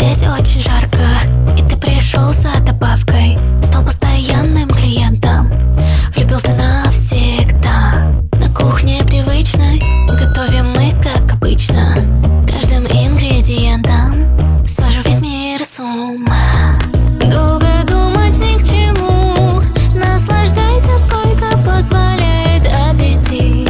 здесь очень жарко, и ты пришел за добавкой. Стал постоянным клиентом, влюбился навсегда. На кухне привычной готовим мы, как обычно. Каждым ингредиентом свожу весь мир с ума. Долго думать ни к чему, наслаждайся, сколько позволяет аппетит.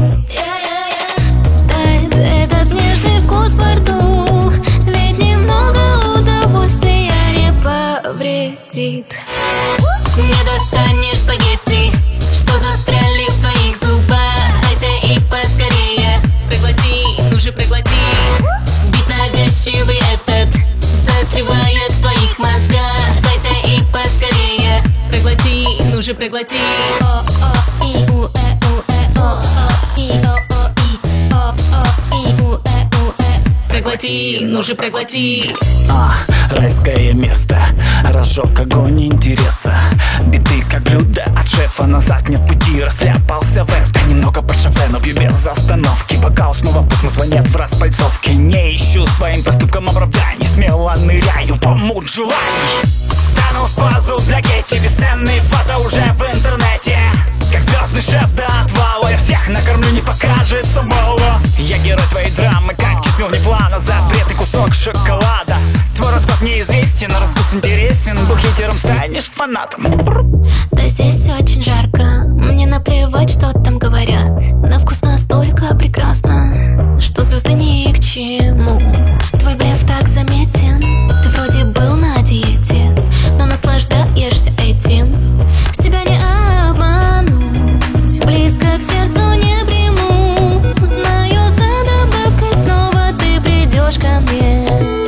Тает этот нежный вкус во рту, ведь немного удовольствия не повредит. Не достанешь спагетти, что застряли в твоих зубах. Сдайся и поскорее, проглоти, ну же проглоти. Бит навязчивый этот застревает в твоих мозгах. Сдайся и поскорее, проглоти, ну же проглоти. Проглоти, ну же проглоти. Райское место, разжег огонь интереса. Биты как блюдо от шефа, назад нет пути. Расляпался в это, немного по шофе, но бью без остановки. Бокал снова пусто, звонят в распальцовке. Не ищу своим поступкам оправданий, смело ныряю в омут желаний. Встану в позу для Гетти, бесценный фото уже в интернете. Как звездный шеф до отвала, я всех накормлю, не покажется мало. Я герой твоей драмы, как чуть не плана. Запретный кусок шоколада. Твой расклад неизвестен, а вкус интересен. Был хейтером, станешь фанатом. Да здесь очень жарко, мне наплевать, что там говорят. На вкус настолько прекрасно, что звезды ни к чему. Твой блеф так заметен, ты вроде был на диете, но наслаждаешься этим. Себя не обмануть, близко к сердцу не приму. Знаю, за добавкой снова ты придешь ко мне.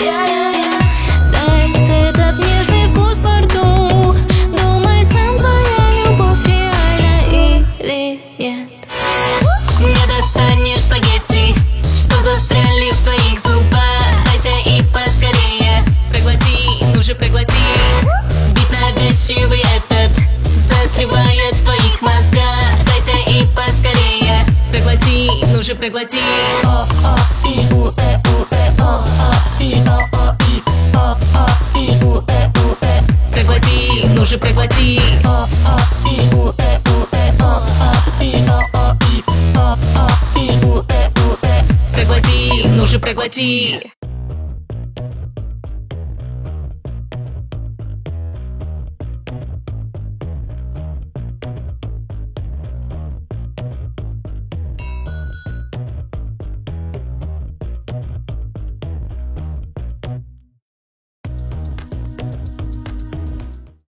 Дай этот нежный вкус во рту, думай сам, твоя любовь реальна или нет. Не достанешь спагетти, что застряли в твоих зубах. Сдайся и поскорее, проглоти, ну же проглоти. Бит навязчивый этот застревает в твоих мозгах. Сдайся и поскорее, проглоти, ну же проглоти. Проглоти, ну же проглоти. Проглоти, ну же проглоти.